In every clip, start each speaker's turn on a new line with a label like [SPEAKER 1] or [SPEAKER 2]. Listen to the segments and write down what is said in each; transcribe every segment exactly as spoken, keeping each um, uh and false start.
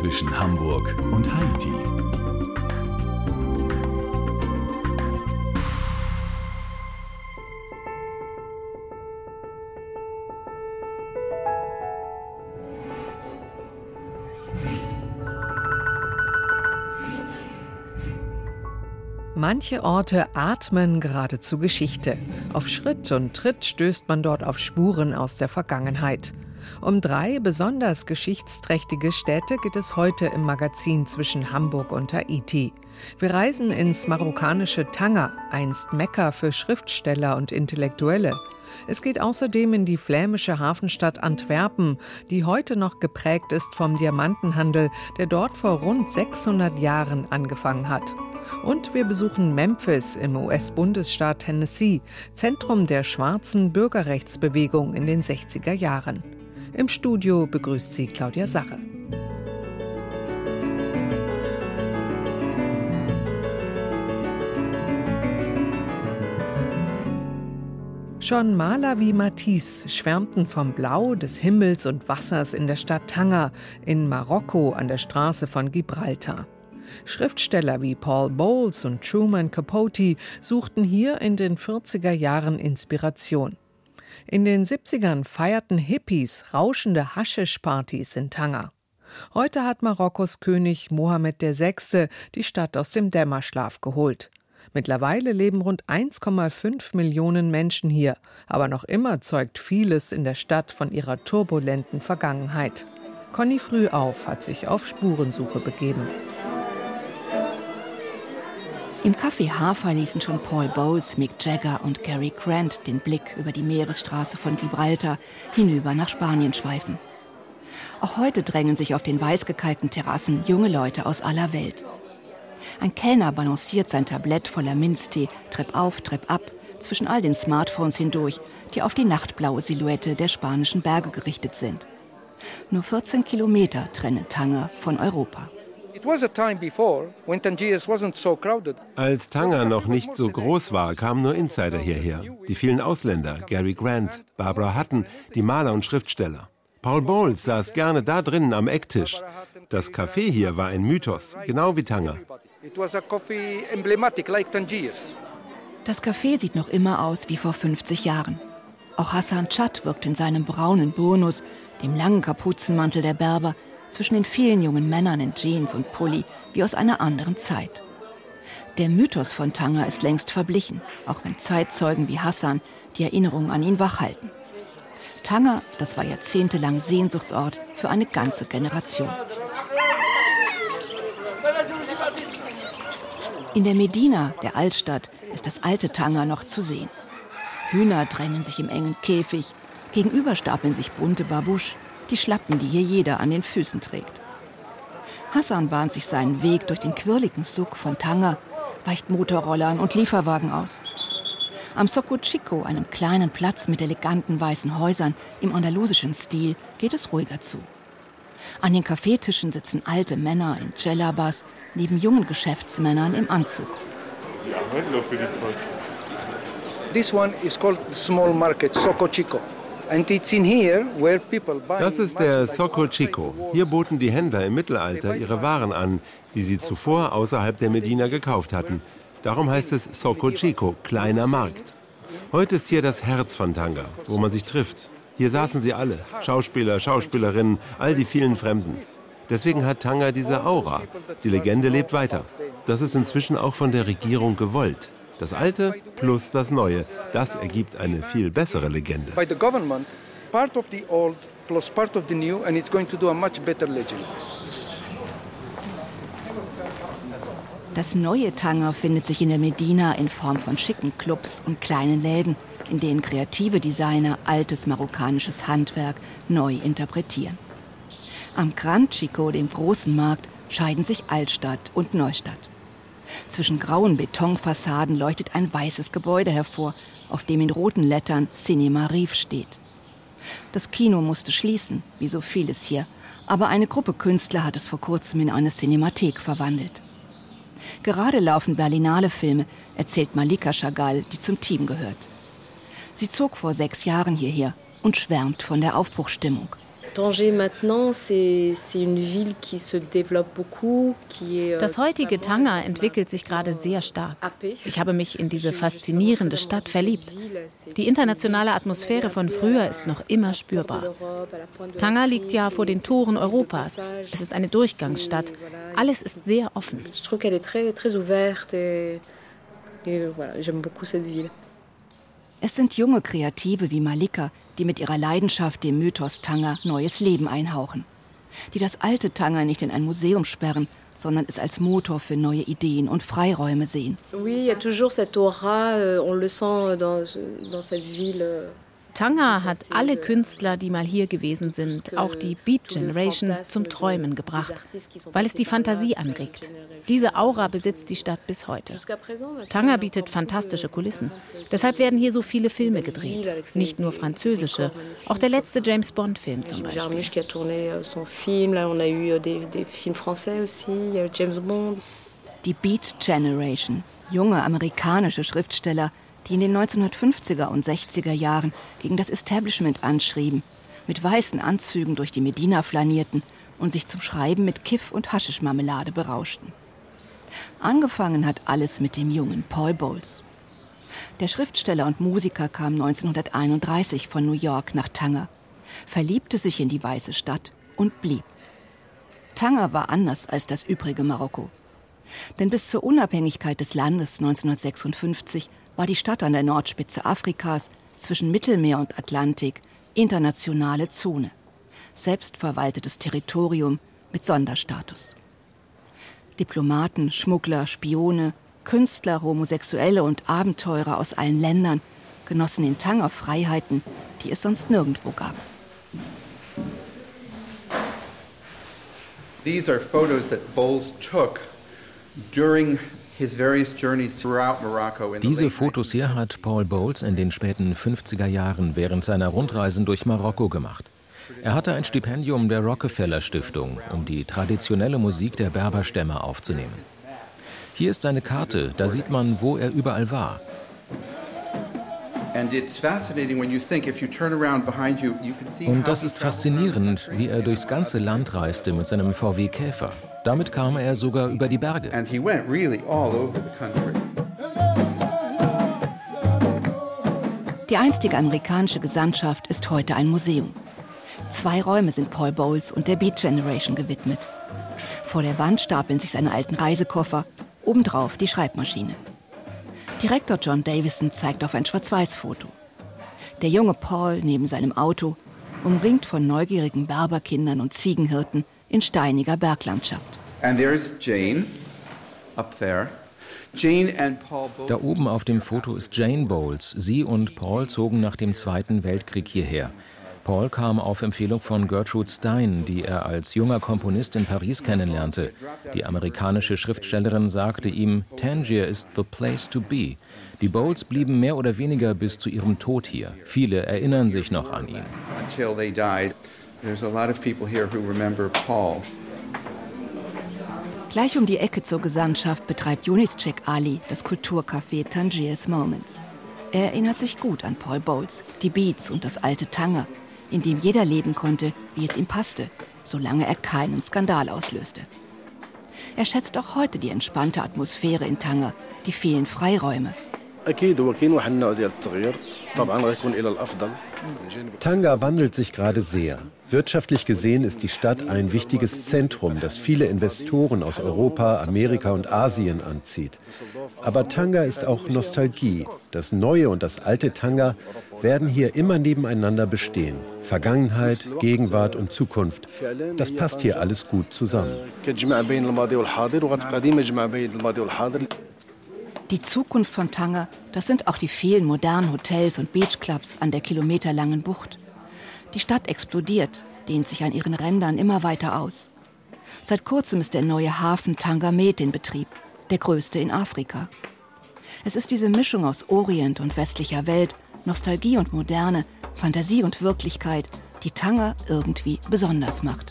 [SPEAKER 1] zwischen Hamburg und Haiti.
[SPEAKER 2] Manche Orte atmen geradezu Geschichte. Auf Schritt und Tritt stößt man dort auf Spuren aus der Vergangenheit. Um drei besonders geschichtsträchtige Städte geht es heute im Magazin zwischen Hamburg und Haiti. Wir reisen ins marokkanische Tanger, einst Mekka für Schriftsteller und Intellektuelle. Es geht außerdem in die flämische Hafenstadt Antwerpen, die heute noch geprägt ist vom Diamantenhandel, der dort vor rund sechshundert Jahren angefangen hat. Und wir besuchen Memphis im U S-Bundesstaat Tennessee, Zentrum der schwarzen Bürgerrechtsbewegung in den sechziger Jahren. Im Studio begrüßt sie Claudia Sache. Schon Maler wie Matisse schwärmten vom Blau des Himmels und Wassers in der Stadt Tanger, in Marokko an der Straße von Gibraltar. Schriftsteller wie Paul Bowles und Truman Capote suchten hier in den vierziger Jahren Inspiration. In den siebzigern feierten Hippies rauschende Haschisch-Partys in Tanger. Heute hat Marokkos König Mohammed der Sechste die Stadt aus dem Dämmerschlaf geholt. Mittlerweile leben rund eins Komma fünf Millionen Menschen hier, aber noch immer zeugt vieles in der Stadt von ihrer turbulenten Vergangenheit. Conny Frühauf hat sich auf Spurensuche begeben.
[SPEAKER 3] Im Café Hafer ließen schon Paul Bowles, Mick Jagger und Cary Grant den Blick über die Meeresstraße von Gibraltar hinüber nach Spanien schweifen. Auch heute drängen sich auf den weißgekalkten Terrassen junge Leute aus aller Welt. Ein Kellner balanciert sein Tablett voller Minztee Trepp auf, Trepp ab zwischen all den Smartphones hindurch, die auf die nachtblaue Silhouette der spanischen Berge gerichtet sind. Nur vierzehn Kilometer trennen Tanger von Europa.
[SPEAKER 4] Als Tanger noch nicht so groß war, kamen nur Insider hierher. Die vielen Ausländer, Cary Grant, Barbara Hutton, die Maler und Schriftsteller. Paul Bowles saß gerne da drinnen am Ecktisch. Das Café hier war ein Mythos, genau wie Tanger.
[SPEAKER 3] Das Café sieht noch immer aus wie vor fünfzig Jahren. Auch Hassan Chad wirkt in seinem braunen Burnus, dem langen Kapuzenmantel der Berber, zwischen den vielen jungen Männern in Jeans und Pulli wie aus einer anderen Zeit. Der Mythos von Tanger ist längst verblichen, auch wenn Zeitzeugen wie Hassan die Erinnerungen an ihn wachhalten. Tanger, das war jahrzehntelang Sehnsuchtsort für eine ganze Generation. In der Medina, der Altstadt, ist das alte Tanger noch zu sehen. Hühner drängen sich im engen Käfig, gegenüber stapeln sich bunte Babusch, die Schlappen, die hier jeder an den Füßen trägt. Hassan bahnt sich seinen Weg durch den quirligen Suk von Tanger, weicht Motorrollern und Lieferwagen aus. Am Soco Chico, einem kleinen Platz mit eleganten weißen Häusern im andalusischen Stil, geht es ruhiger zu. An den Kaffeetischen sitzen alte Männer in Djellabas neben jungen Geschäftsmännern im Anzug.
[SPEAKER 5] This one is called small market Soco Chico.
[SPEAKER 4] Das ist der Soco Chico. Hier boten die Händler im Mittelalter ihre Waren an, die sie zuvor außerhalb der Medina gekauft hatten. Darum heißt es Soco Chico, kleiner Markt. Heute ist hier das Herz von Tanger, wo man sich trifft. Hier saßen sie alle, Schauspieler, Schauspielerinnen, all die vielen Fremden. Deswegen hat Tanger diese Aura. Die Legende lebt weiter. Das ist inzwischen auch von der Regierung gewollt. Das Alte plus das Neue, das ergibt eine viel bessere Legende.
[SPEAKER 5] By the government, part of the old plus part of the new, and it's going to do a much better legend.
[SPEAKER 3] Das neue Tanger findet sich in der Medina in Form von schicken Clubs und kleinen Läden, in denen kreative Designer altes marokkanisches Handwerk neu interpretieren. Am Gran Chico, dem großen Markt, scheiden sich Altstadt und Neustadt. Zwischen grauen Betonfassaden leuchtet ein weißes Gebäude hervor, auf dem in roten Lettern Cinema Rive steht. Das Kino musste schließen, wie so vieles hier, aber eine Gruppe Künstler hat es vor kurzem in eine Cinemathek verwandelt. Gerade laufen Berlinale-Filme, erzählt Malika Chagall, die zum Team gehört. Sie zog vor sechs Jahren hierher und schwärmt von der Aufbruchsstimmung.
[SPEAKER 6] Das heutige Tanger entwickelt sich gerade sehr stark. Ich habe mich in diese faszinierende Stadt verliebt. Die internationale Atmosphäre von früher ist noch immer spürbar. Tanger liegt ja vor den Toren Europas. Es ist eine Durchgangsstadt. Alles ist sehr offen.
[SPEAKER 3] Es sind junge Kreative wie Malika, die mit ihrer Leidenschaft dem Mythos Tanger neues Leben einhauchen. Die das alte Tanger nicht in ein Museum sperren, sondern es als Motor für neue Ideen und Freiräume sehen.
[SPEAKER 6] Tanger hat alle Künstler, die mal hier gewesen sind, auch die Beat Generation, zum Träumen gebracht, weil es die Fantasie anregt. Diese Aura besitzt die Stadt bis heute. Tanger bietet fantastische Kulissen. Deshalb werden hier so viele Filme gedreht. Nicht nur französische, auch der letzte James-Bond-Film zum Beispiel.
[SPEAKER 3] Die Beat Generation, junge amerikanische Schriftsteller, die in den neunzehnhundertfünfziger und sechziger Jahren gegen das Establishment anschrieben, mit weißen Anzügen durch die Medina flanierten und sich zum Schreiben mit Kiff und Haschischmarmelade berauschten. Angefangen hat alles mit dem jungen Paul Bowles. Der Schriftsteller und Musiker kam neunzehnhunderteinunddreißig von New York nach Tanger, verliebte sich in die weiße Stadt und blieb. Tanger war anders als das übrige Marokko. Denn bis zur Unabhängigkeit des Landes neunzehnhundertsechsundfünfzig war die Stadt an der Nordspitze Afrikas zwischen Mittelmeer und Atlantik internationale Zone, selbstverwaltetes Territorium mit Sonderstatus. Diplomaten, Schmuggler, Spione, Künstler, Homosexuelle und Abenteurer aus allen Ländern genossen in Tanger Freiheiten, die es sonst nirgendwo gab.
[SPEAKER 7] These are photos that Bowles took during his various journeys throughout Morocco.
[SPEAKER 1] Diese Fotos hier hat Paul Bowles in den späten fünfziger Jahren während seiner Rundreisen durch Marokko gemacht. Er hatte ein Stipendium der Rockefeller Stiftung, um die traditionelle Musik der Berberstämme aufzunehmen. Hier ist seine Karte, da sieht man, wo er überall war. Und das ist faszinierend, wie er durchs ganze Land reiste mit seinem V W Käfer. Damit kam er sogar über die Berge.
[SPEAKER 3] Die einstige amerikanische Gesandtschaft ist heute ein Museum. Zwei Räume sind Paul Bowles und der Beat Generation gewidmet. Vor der Wand stapeln sich seine alten Reisekoffer, obendrauf die Schreibmaschine. Direktor John Davison zeigt auf ein Schwarz-Weiß-Foto. Der junge Paul neben seinem Auto, umringt von neugierigen Berberkindern und Ziegenhirten in steiniger Berglandschaft.
[SPEAKER 7] And there's Jane up there. Jane and Paul both.
[SPEAKER 1] Da oben auf dem Foto ist Jane Bowles. Sie und Paul zogen nach dem Zweiten Weltkrieg hierher. Paul kam auf Empfehlung von Gertrude Stein, die er als junger Komponist in Paris kennenlernte. Die amerikanische Schriftstellerin sagte ihm, Tangier is the place to be. Die Bowles blieben mehr oder weniger bis zu ihrem Tod hier. Viele erinnern sich noch an ihn.
[SPEAKER 7] Until they died. There's a lot of people here who remember Paul.
[SPEAKER 3] Gleich um die Ecke zur Gesandtschaft betreibt Younis-Chek Ali das Kulturcafé Tangier's Moments. Er erinnert sich gut an Paul Bowles, die Beats und das alte Tanger, in dem jeder leben konnte, wie es ihm passte, solange er keinen Skandal auslöste. Er schätzt auch heute die entspannte Atmosphäre in Tanger, die vielen Freiräume.
[SPEAKER 4] Tanger wandelt sich gerade sehr. Wirtschaftlich gesehen ist die Stadt ein wichtiges Zentrum, das viele Investoren aus Europa, Amerika und Asien anzieht. Aber Tanger ist auch Nostalgie. Das neue und das alte Tanger werden hier immer nebeneinander bestehen. Vergangenheit, Gegenwart und Zukunft. Das passt hier alles gut zusammen.
[SPEAKER 3] Die Zukunft von Tanger, das sind auch die vielen modernen Hotels und Beachclubs an der kilometerlangen Bucht. Die Stadt explodiert, dehnt sich an ihren Rändern immer weiter aus. Seit kurzem ist der neue Hafen Tanger Med in Betrieb, der größte in Afrika. Es ist diese Mischung aus Orient und westlicher Welt, Nostalgie und Moderne, Fantasie und Wirklichkeit, die Tanger irgendwie besonders macht.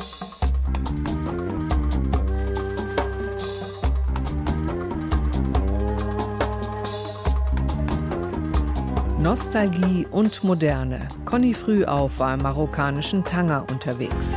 [SPEAKER 2] Nostalgie und Moderne. Conny Frühauf war im marokkanischen Tanger unterwegs.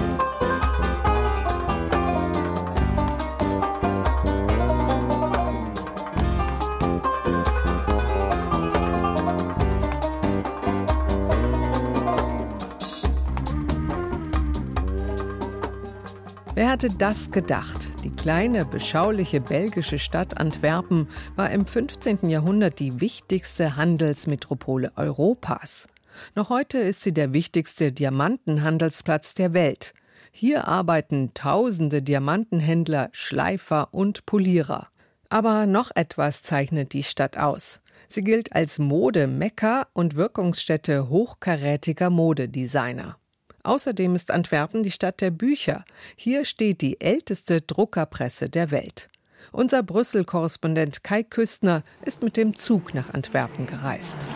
[SPEAKER 2] Wer hatte das gedacht? Die kleine, beschauliche belgische Stadt Antwerpen war im fünfzehnten Jahrhundert die wichtigste Handelsmetropole Europas. Noch heute ist sie der wichtigste Diamantenhandelsplatz der Welt. Hier arbeiten tausende Diamantenhändler, Schleifer und Polierer. Aber noch etwas zeichnet die Stadt aus. Sie gilt als Mode-Mekka und Wirkungsstätte hochkarätiger Modedesigner. Außerdem ist Antwerpen die Stadt der Bücher. Hier steht die älteste Druckerpresse der Welt. Unser Brüssel-Korrespondent Kai Küstner ist mit dem Zug nach Antwerpen gereist.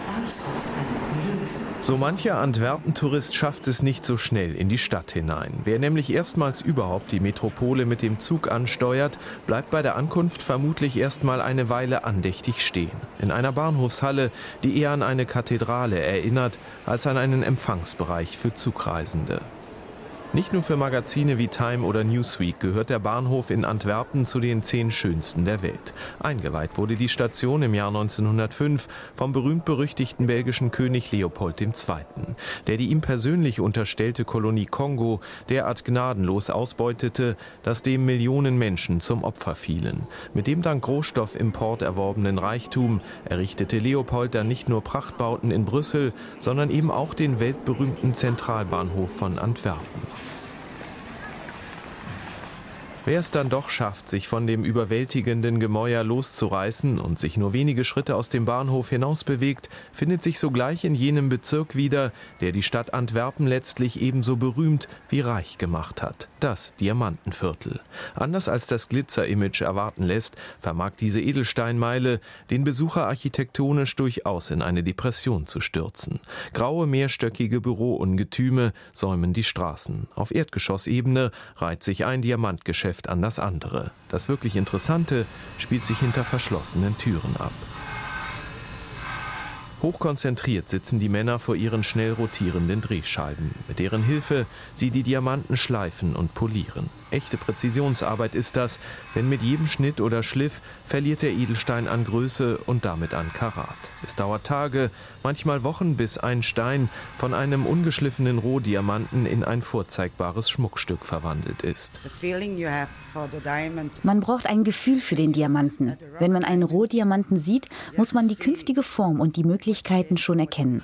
[SPEAKER 8] So mancher Antwerpen-Tourist schafft es nicht so schnell in die Stadt hinein. Wer nämlich erstmals überhaupt die Metropole mit dem Zug ansteuert, bleibt bei der Ankunft vermutlich erstmal eine Weile andächtig stehen. In einer Bahnhofshalle, die eher an eine Kathedrale erinnert, als an einen Empfangsbereich für Zugreisende. Nicht nur für Magazine wie Time oder Newsweek gehört der Bahnhof in Antwerpen zu den zehn schönsten der Welt. Eingeweiht wurde die Station im Jahr neunzehnhundertfünf vom berühmt-berüchtigten belgischen König Leopold der Zweite., der die ihm persönlich unterstellte Kolonie Kongo derart gnadenlos ausbeutete, dass dem Millionen Menschen zum Opfer fielen. Mit dem dank Rohstoffimport erworbenen Reichtum errichtete Leopold dann nicht nur Prachtbauten in Brüssel, sondern eben auch den weltberühmten Zentralbahnhof von Antwerpen. Wer es dann doch schafft, sich von dem überwältigenden Gemäuer loszureißen und sich nur wenige Schritte aus dem Bahnhof hinaus bewegt, findet sich sogleich in jenem Bezirk wieder, der die Stadt Antwerpen letztlich ebenso berühmt wie reich gemacht hat. Das Diamantenviertel. Anders als das Glitzer-Image erwarten lässt, vermag diese Edelsteinmeile den Besucher architektonisch durchaus in eine Depression zu stürzen. Graue, mehrstöckige Büroungetüme säumen die Straßen. Auf Erdgeschossebene reiht sich ein Diamantgeschäft an das andere. Das wirklich Interessante spielt sich hinter verschlossenen Türen ab. Hochkonzentriert sitzen die Männer vor ihren schnell rotierenden Drehscheiben, mit deren Hilfe sie die Diamanten schleifen und polieren. Echte Präzisionsarbeit ist das, denn mit jedem Schnitt oder Schliff verliert der Edelstein an Größe und damit an Karat. Es dauert Tage, manchmal Wochen, bis ein Stein von einem ungeschliffenen Rohdiamanten in ein vorzeigbares Schmuckstück verwandelt ist.
[SPEAKER 9] Man braucht ein Gefühl für den Diamanten. Wenn man einen Rohdiamanten sieht, muss man die künftige Form und die Möglichkeiten schon erkennen.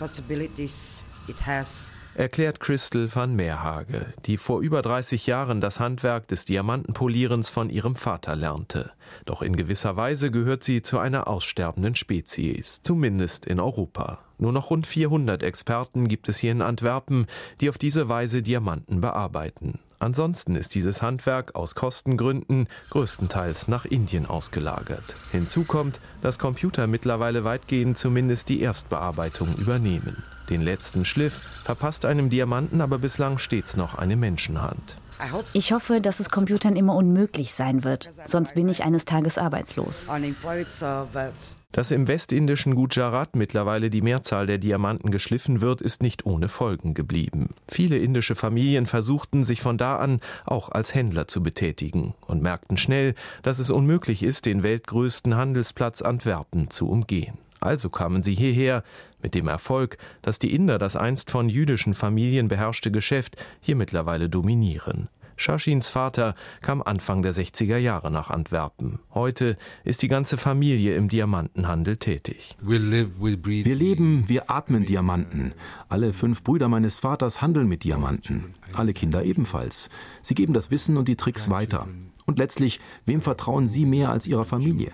[SPEAKER 8] Erklärt Christel van Meerhage, die vor über dreißig Jahren das Handwerk des Diamantenpolierens von ihrem Vater lernte. Doch in gewisser Weise gehört sie zu einer aussterbenden Spezies, zumindest in Europa. Nur noch rund vierhundert Experten gibt es hier in Antwerpen, die auf diese Weise Diamanten bearbeiten. Ansonsten ist dieses Handwerk aus Kostengründen größtenteils nach Indien ausgelagert. Hinzu kommt, dass Computer mittlerweile weitgehend zumindest die Erstbearbeitung übernehmen. Den letzten Schliff verpasst einem Diamanten aber bislang stets noch eine Menschenhand.
[SPEAKER 9] Ich hoffe, dass es Computern immer unmöglich sein wird, sonst bin ich eines Tages arbeitslos.
[SPEAKER 8] Dass im westindischen Gujarat mittlerweile die Mehrzahl der Diamanten geschliffen wird, ist nicht ohne Folgen geblieben. Viele indische Familien versuchten, sich von da an auch als Händler zu betätigen und merkten schnell, dass es unmöglich ist, den weltgrößten Handelsplatz Antwerpen zu umgehen. Also kamen sie hierher, mit dem Erfolg, dass die Inder das einst von jüdischen Familien beherrschte Geschäft hier mittlerweile dominieren. Shashins Vater kam Anfang der sechziger Jahre nach Antwerpen. Heute ist die ganze Familie im Diamantenhandel tätig.
[SPEAKER 10] Wir leben, wir atmen Diamanten. Alle fünf Brüder meines Vaters handeln mit Diamanten. Alle Kinder ebenfalls. Sie geben das Wissen und die Tricks weiter. Und letztlich, wem vertrauen Sie mehr als Ihrer Familie?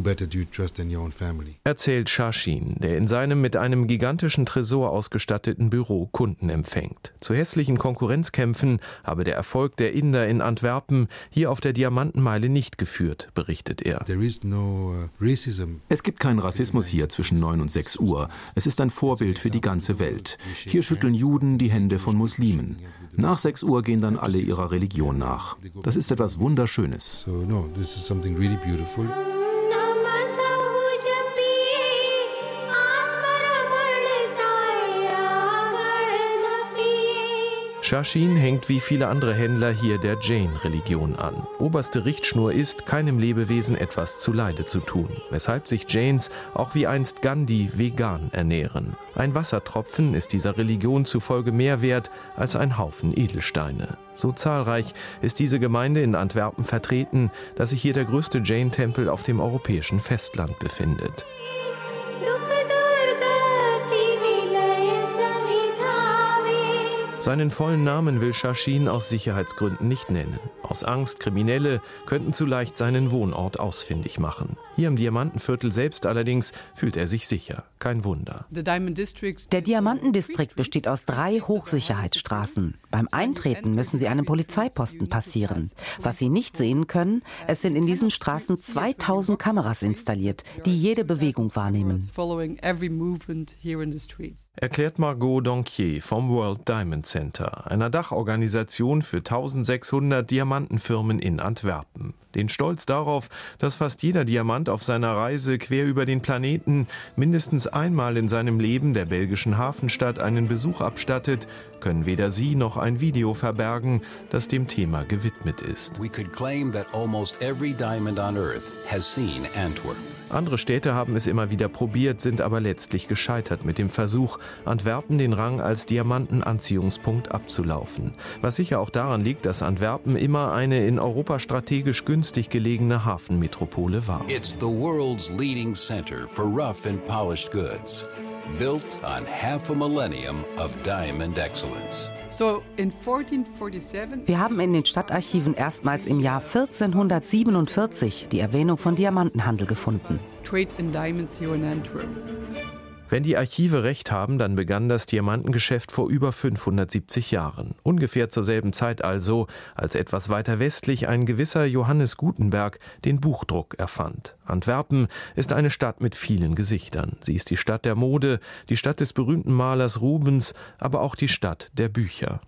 [SPEAKER 8] Erzählt Shashin, der in seinem mit einem gigantischen Tresor ausgestatteten Büro Kunden empfängt. Zu hässlichen Konkurrenzkämpfen habe der Erfolg der Inder in Antwerpen hier auf der Diamantenmeile nicht geführt, berichtet er.
[SPEAKER 10] Es gibt keinen Rassismus hier zwischen neun und sechs Uhr. Es ist ein Vorbild für die ganze Welt. Hier schütteln Juden die Hände von Muslimen. Nach sechs Uhr gehen dann alle ihrer Religion nach. Das ist etwas Wunderschönes. So, no, this is something really beautiful.
[SPEAKER 8] Shashin hängt wie viele andere Händler hier der Jain-Religion an. Oberste Richtschnur ist, keinem Lebewesen etwas zuleide zu tun, weshalb sich Jains auch wie einst Gandhi vegan ernähren. Ein Wassertropfen ist dieser Religion zufolge mehr wert als ein Haufen Edelsteine. So zahlreich ist diese Gemeinde in Antwerpen vertreten, dass sich hier der größte Jain-Tempel auf dem europäischen Festland befindet. Seinen vollen Namen will Shashin aus Sicherheitsgründen nicht nennen. Aus Angst, Kriminelle könnten zu leicht seinen Wohnort ausfindig machen. Hier im Diamantenviertel selbst allerdings fühlt er sich sicher. Kein Wunder.
[SPEAKER 11] Der Diamantendistrikt besteht aus drei Hochsicherheitsstraßen. Beim Eintreten müssen Sie einen Polizeiposten passieren. Was Sie nicht sehen können, es sind in diesen Straßen zweitausend Kameras installiert, die jede Bewegung wahrnehmen.
[SPEAKER 8] Erklärt Margot Donquier vom World Diamond Center, einer Dachorganisation für eintausendsechshundert Diamantenfirmen in Antwerpen. Den Stolz darauf, dass fast jeder Diamant auf seiner Reise quer über den Planeten mindestens einmal in seinem Leben der belgischen Hafenstadt einen Besuch abstattet, können weder sie noch ein Video verbergen, das dem Thema gewidmet ist.
[SPEAKER 12] We could claim that almost every diamond on Earth has seen Antwerp.
[SPEAKER 8] Andere Städte haben es immer wieder probiert, sind aber letztlich gescheitert mit dem Versuch, Antwerpen den Rang als Diamantenanziehungspunkt abzulaufen. Was sicher auch daran liegt, dass Antwerpen immer eine in Europa strategisch günstig gelegene Hafenmetropole war.
[SPEAKER 12] It's the world's leading center for rough and polished goods. Built on half a millennium of diamond excellence.
[SPEAKER 11] Wir haben in den Stadtarchiven erstmals im Jahr vierzehnhundertsiebenundvierzig die Erwähnung von Diamantenhandel gefunden.
[SPEAKER 8] Wenn die Archive recht haben, dann begann das Diamantengeschäft vor über fünfhundertsiebzig Jahren. Ungefähr zur selben Zeit also, als etwas weiter westlich ein gewisser Johannes Gutenberg den Buchdruck erfand. Antwerpen ist eine Stadt mit vielen Gesichtern. Sie ist die Stadt der Mode, die Stadt des berühmten Malers Rubens, aber auch die Stadt der Bücher.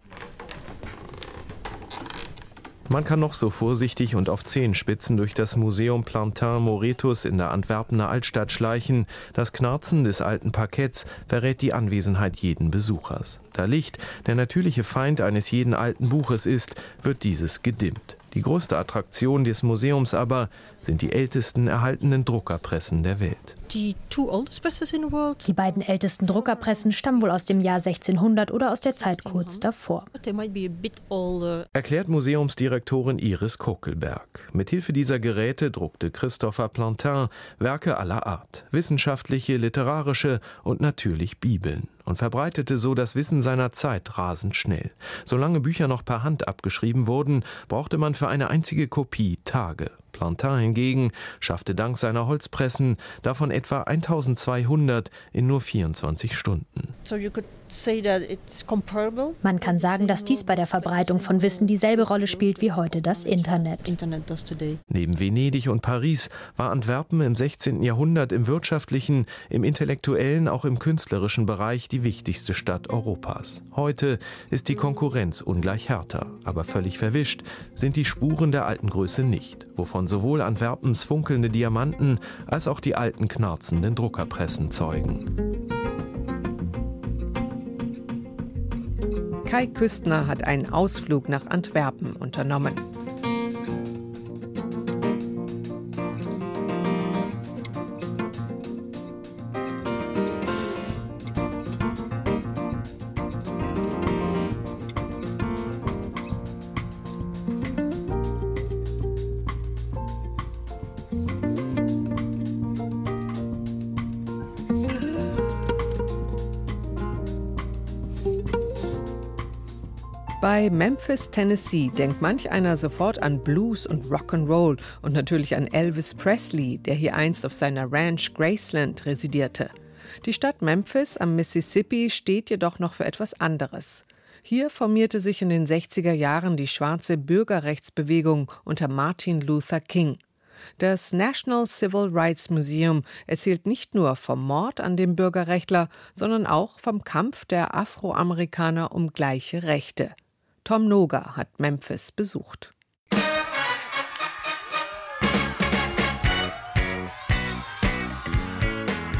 [SPEAKER 8] Man kann noch so vorsichtig und auf Zehenspitzen durch das Museum Plantin Moretus in der Antwerpener Altstadt schleichen. Das Knarzen des alten Parketts verrät die Anwesenheit jeden Besuchers. Da Licht der natürliche Feind eines jeden alten Buches ist, wird dieses gedimmt. Die größte Attraktion des Museums aber sind die ältesten erhaltenen Druckerpressen der Welt.
[SPEAKER 13] Die beiden ältesten Druckerpressen stammen wohl aus dem Jahr sechzehnhundert oder aus der Zeit kurz davor.
[SPEAKER 8] Erklärt Museumsdirektorin Iris Kokelberg. Mithilfe dieser Geräte druckte Christopher Plantin Werke aller Art, wissenschaftliche, literarische und natürlich Bibeln, und verbreitete so das Wissen seiner Zeit rasend schnell. Solange Bücher noch per Hand abgeschrieben wurden, brauchte man für eine einzige Kopie Tage. Plantin hingegen schaffte dank seiner Holzpressen davon etwa eintausendzweihundert in nur vierundzwanzig Stunden.
[SPEAKER 13] Man kann sagen, dass dies bei der Verbreitung von Wissen dieselbe Rolle spielt wie heute das Internet.
[SPEAKER 8] Neben Venedig und Paris war Antwerpen im sechzehnten Jahrhundert im wirtschaftlichen, im intellektuellen, auch im künstlerischen Bereich die wichtigste Stadt Europas. Heute ist die Konkurrenz ungleich härter, aber völlig verwischt sind die Spuren der alten Größe nicht, wovon sowohl Antwerpens funkelnde Diamanten als auch die alten knarzenden Druckerpressen zeugen.
[SPEAKER 2] Kai Küstner hat einen Ausflug nach Antwerpen unternommen. Bei Memphis, Tennessee denkt manch einer sofort an Blues und Rock'n'Roll und natürlich an Elvis Presley, der hier einst auf seiner Ranch Graceland residierte. Die Stadt Memphis am Mississippi steht jedoch noch für etwas anderes. Hier formierte sich in den sechziger Jahren die schwarze Bürgerrechtsbewegung unter Martin Luther King. Das National Civil Rights Museum erzählt nicht nur vom Mord an dem Bürgerrechtler, sondern auch vom Kampf der Afroamerikaner um gleiche Rechte. Tom Noga hat Memphis besucht.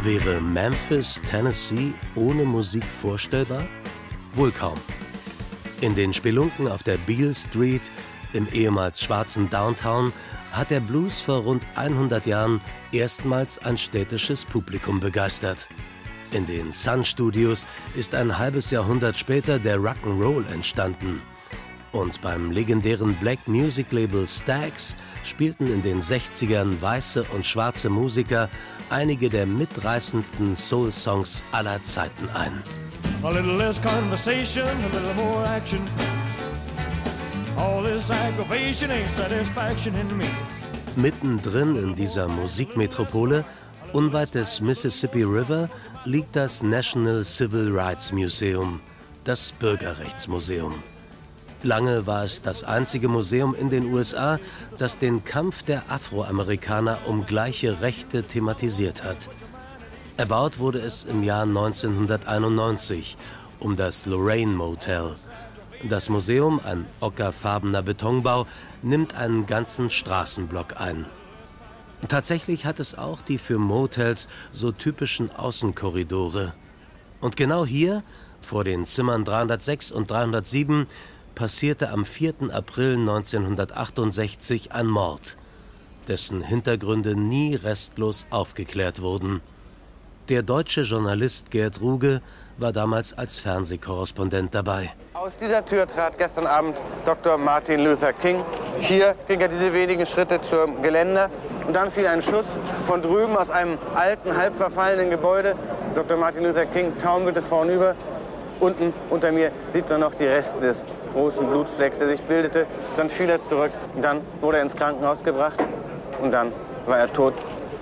[SPEAKER 14] Wäre Memphis, Tennessee ohne Musik vorstellbar? Wohl kaum. In den Spelunken auf der Beale Street, im ehemals schwarzen Downtown, hat der Blues vor rund hundert Jahren erstmals ein städtisches Publikum begeistert. In den Sun Studios ist ein halbes Jahrhundert später der Rock'n'Roll entstanden. Und beim legendären Black Music Label Stax spielten in den sechzigern weiße und schwarze Musiker einige der mitreißendsten Soul-Songs aller Zeiten ein.
[SPEAKER 15] A little less conversation, a little more action. All this aggravation ain't satisfaction in me.
[SPEAKER 14] Mittendrin in dieser Musikmetropole, unweit des Mississippi River, liegt das National Civil Rights Museum, das Bürgerrechtsmuseum. Lange war es das einzige Museum in den U S A, das den Kampf der Afroamerikaner um gleiche Rechte thematisiert hat. Erbaut wurde es im Jahr neunzehnhunderteinundneunzig um das Lorraine Motel. Das Museum, ein ockerfarbener Betonbau, nimmt einen ganzen Straßenblock ein. Tatsächlich hat es auch die für Motels so typischen Außenkorridore. Und genau hier, vor den Zimmern dreihundertsechs und dreihundertsieben, passierte am vierten April neunzehnhundertachtundsechzig ein Mord, dessen Hintergründe nie restlos aufgeklärt wurden. Der deutsche Journalist Gerd Ruge war damals als Fernsehkorrespondent dabei.
[SPEAKER 16] Aus dieser Tür trat gestern Abend Doktor Martin Luther King. Hier ging er diese wenigen Schritte zum Geländer und dann fiel ein Schuss von drüben aus einem alten, halb verfallenen Gebäude. Doktor Martin Luther King taumelte vornüber. Unten unter mir sieht man noch die Reste des großen Blutflecks, der sich bildete. Dann fiel er zurück. Dann wurde er ins Krankenhaus gebracht und dann war er tot.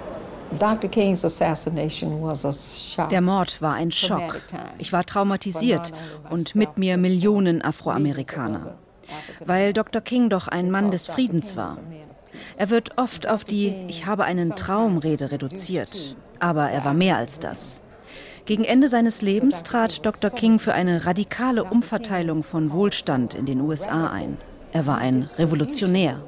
[SPEAKER 3] Der Mord war ein Schock. Ich war traumatisiert und mit mir Millionen Afroamerikaner. Weil Doktor King doch ein Mann des Friedens war. Er wird oft auf die „Ich habe einen Traum"-Rede reduziert. Aber er war mehr als das. Gegen Ende seines Lebens trat Doktor King für eine radikale Umverteilung von Wohlstand in den U S A ein. Er war ein Revolutionär.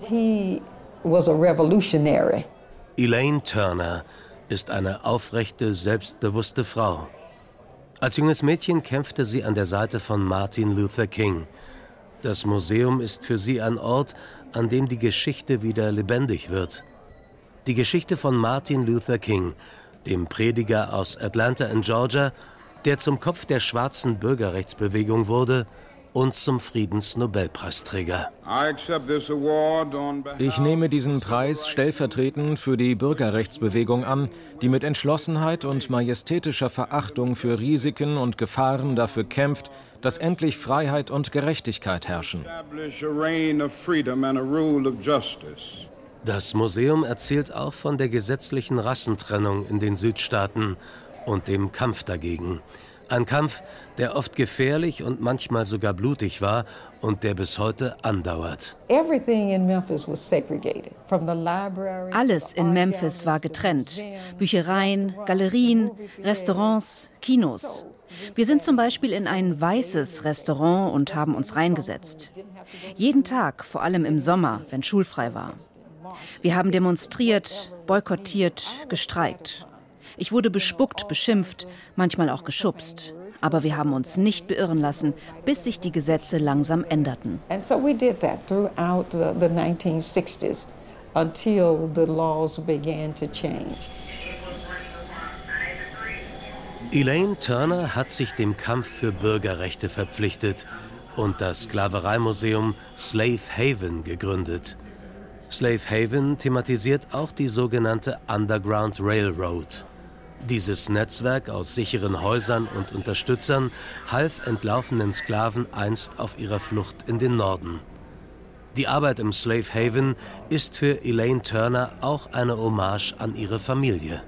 [SPEAKER 14] Elaine Turner ist eine aufrechte, selbstbewusste Frau. Als junges Mädchen kämpfte sie an der Seite von Martin Luther King. Das Museum ist für sie ein Ort, an dem die Geschichte wieder lebendig wird. Die Geschichte von Martin Luther King, dem Prediger aus Atlanta in Georgia, der zum Kopf der schwarzen Bürgerrechtsbewegung wurde und zum Friedensnobelpreisträger.
[SPEAKER 1] Ich nehme diesen Preis stellvertretend für die Bürgerrechtsbewegung an, die mit Entschlossenheit und majestätischer Verachtung für Risiken und Gefahren dafür kämpft, dass endlich Freiheit und Gerechtigkeit herrschen.
[SPEAKER 14] Das Museum erzählt auch von der gesetzlichen Rassentrennung in den Südstaaten und dem Kampf dagegen. Ein Kampf, der oft gefährlich und manchmal sogar blutig war und der bis heute andauert.
[SPEAKER 3] Alles in Memphis war getrennt. Büchereien, Galerien, Restaurants, Kinos. Wir sind zum Beispiel in ein weißes Restaurant und haben uns reingesetzt. Jeden Tag, vor allem im Sommer, wenn schulfrei war. Wir haben demonstriert, boykottiert, gestreikt. Ich wurde bespuckt, beschimpft, manchmal auch geschubst. Aber wir haben uns nicht beirren lassen, bis sich die Gesetze langsam änderten.
[SPEAKER 17] And so we did that throughout the, the nineteen sixties until the laws began to change.
[SPEAKER 14] Elaine Turner hat sich dem Kampf für Bürgerrechte verpflichtet und das Sklavereimuseum Slave Haven gegründet. Slave Haven thematisiert auch die sogenannte Underground Railroad. Dieses Netzwerk aus sicheren Häusern und Unterstützern half entlaufenen Sklaven einst auf ihrer Flucht in den Norden. Die Arbeit im Slave Haven ist für Elaine Turner auch eine Hommage an ihre Familie.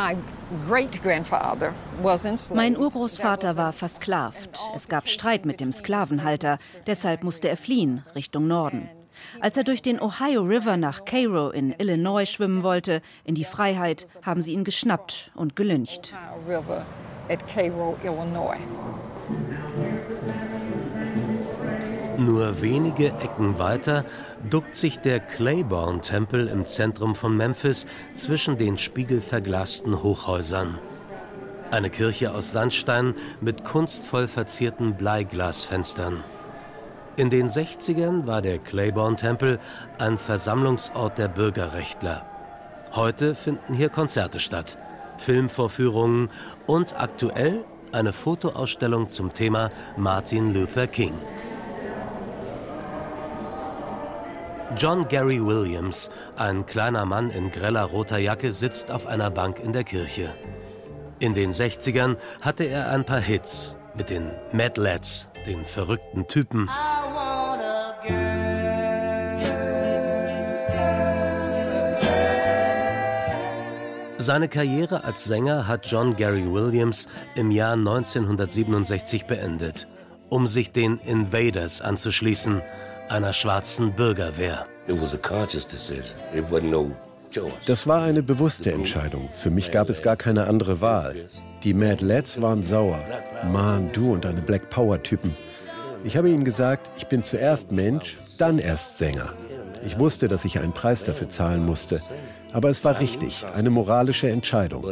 [SPEAKER 3] Mein Urgroßvater war versklavt. Es gab Streit mit dem Sklavenhalter, deshalb musste er fliehen Richtung Norden. Als er durch den Ohio River nach Cairo in Illinois schwimmen wollte, in die Freiheit, haben sie ihn geschnappt und gelyncht.
[SPEAKER 14] Nur wenige Ecken weiter duckt sich der Claiborne-Tempel im Zentrum von Memphis zwischen den spiegelverglasten Hochhäusern. Eine Kirche aus Sandstein mit kunstvoll verzierten Bleiglasfenstern. In den sechzigern war der Claiborne-Tempel ein Versammlungsort der Bürgerrechtler. Heute finden hier Konzerte statt, Filmvorführungen und aktuell eine Fotoausstellung zum Thema Martin Luther King. John Gary Williams, ein kleiner Mann in greller roter Jacke, sitzt auf einer Bank in der Kirche. In den sechzigern hatte er ein paar Hits mit den Mad Lads, den verrückten Typen. Seine Karriere als Sänger hat John Gary Williams im Jahr neunzehnhundertsiebenundsechzig beendet, um sich den Invaders anzuschließen, einer schwarzen Bürgerwehr.
[SPEAKER 4] Das war eine bewusste Entscheidung. Für mich gab es gar keine andere Wahl. Die Mad Lads waren sauer. Mann, du und deine Black Power-Typen. Ich habe ihnen gesagt, ich bin zuerst Mensch, dann erst Sänger. Ich wusste, dass ich einen Preis dafür zahlen musste. Aber es war richtig, eine moralische Entscheidung.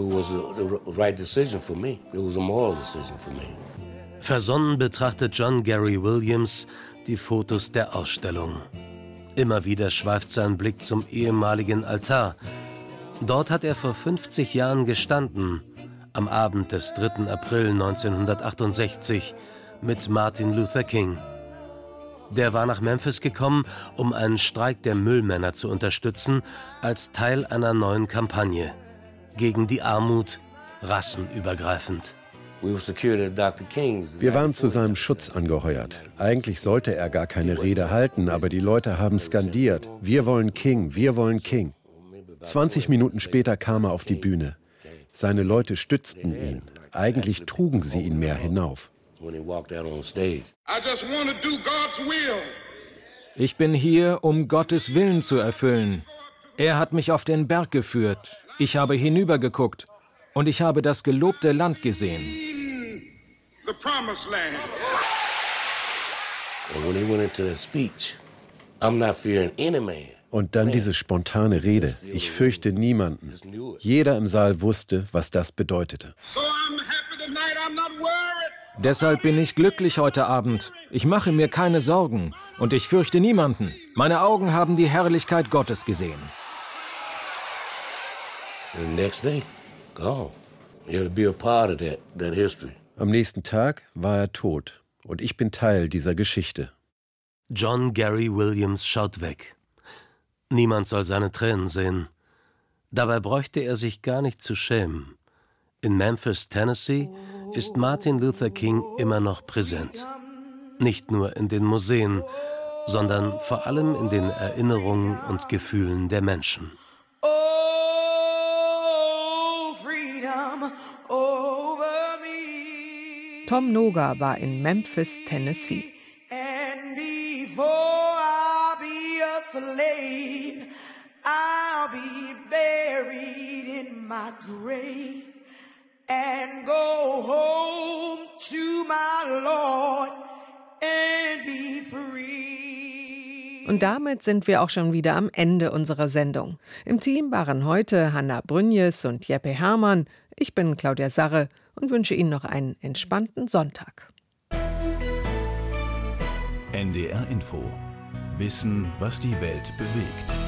[SPEAKER 14] Versonnen betrachtet John Gary Williams die Fotos der Ausstellung. Immer wieder schweift sein Blick zum ehemaligen Altar. Dort hat er vor fünfzig Jahren gestanden, am Abend des dritten April neunzehnhundertachtundsechzig, mit Martin Luther King. Der war nach Memphis gekommen, um einen Streik der Müllmänner zu unterstützen, als Teil einer neuen Kampagne gegen die Armut, rassenübergreifend.
[SPEAKER 4] Wir waren zu seinem Schutz angeheuert. Eigentlich sollte er gar keine Rede halten, aber die Leute haben skandiert: Wir wollen King, wir wollen King. zwanzig Minuten später kam er auf die Bühne. Seine Leute stützten ihn. Eigentlich trugen sie ihn mehr hinauf.
[SPEAKER 1] Ich bin hier, um Gottes Willen zu erfüllen. Er hat mich auf den Berg geführt. Ich habe hinübergeguckt und ich habe das gelobte Land gesehen.
[SPEAKER 4] Und dann diese spontane Rede: Ich fürchte niemanden. Jeder im Saal wusste, was das bedeutete.
[SPEAKER 1] Deshalb bin ich glücklich heute Abend. Ich mache mir keine Sorgen und ich fürchte niemanden. Meine Augen haben die Herrlichkeit Gottes gesehen.
[SPEAKER 4] Am nächsten Tag war er tot und ich bin Teil dieser Geschichte.
[SPEAKER 14] John Gary Williams schaut weg. Niemand soll seine Tränen sehen. Dabei bräuchte er sich gar nicht zu schämen. In Memphis, Tennessee, ist Martin Luther King immer noch präsent. Nicht nur in den Museen, sondern vor allem in den Erinnerungen und Gefühlen der Menschen.
[SPEAKER 2] Tom Noga war in Memphis, Tennessee.
[SPEAKER 18] And before I'll be a slave, I'll be buried in my grave and go home to my Lord and be free.
[SPEAKER 2] Und damit sind wir auch schon wieder am Ende unserer Sendung. Im Team waren heute Hanna Brünjes und Jeppe Hermann. Ich bin Claudia Sarre und wünsche Ihnen noch einen entspannten Sonntag.
[SPEAKER 19] N D R Info. Wissen, was die Welt bewegt.